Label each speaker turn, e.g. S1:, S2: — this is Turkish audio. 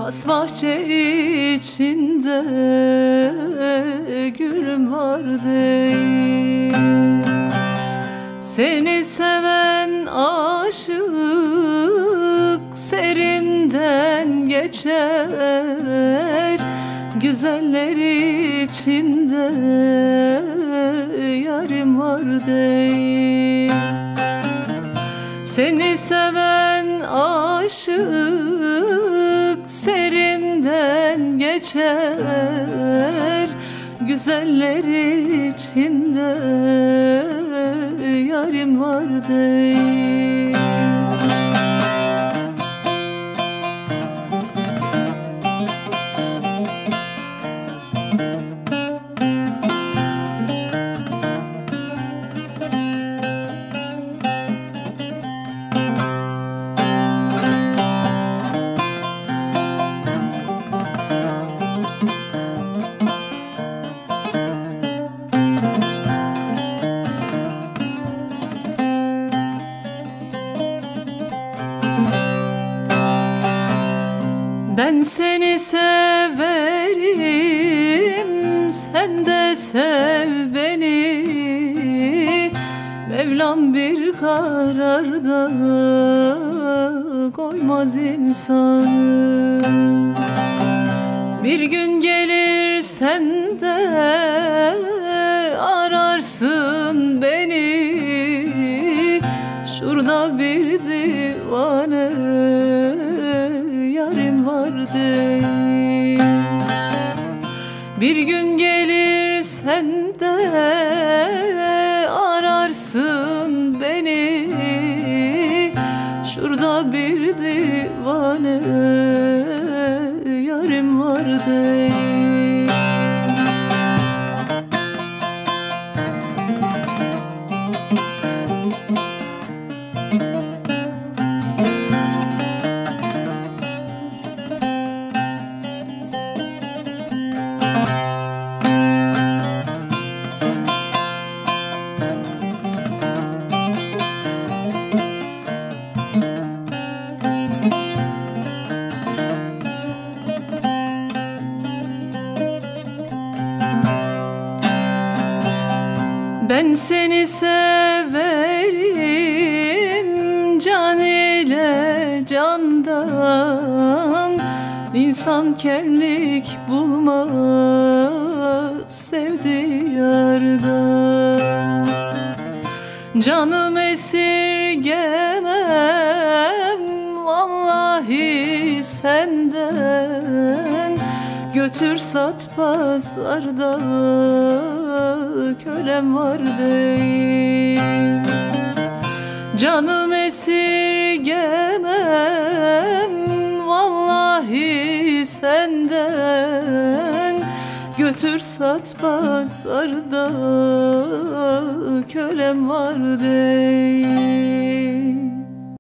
S1: has bahçe içinde gülüm var değil. Seni seven aşık serinden geçer, güzeller içinde yarim var değil. Seni seven aşık serinden geçer, güzeller içinde yarim var değil. Ben seni severim, sen de sev beni. Mevlam bir kararda koymaz insanı. Bir gün gelir sen de ararsın beni. Şurada bir divane yarim var değil. Bir gün gelir sen de ararsın beni. Şurada bir divane yarim var değil. Ben seni severim can ile candan. İnsan kemlik bulmaz sevdiği yardan. Canım esirgemem vallahi senden. Götür sat pazarda kölem var değil. Canım esirgemem vallahi senden. Götür sat pazarda kölem var değil.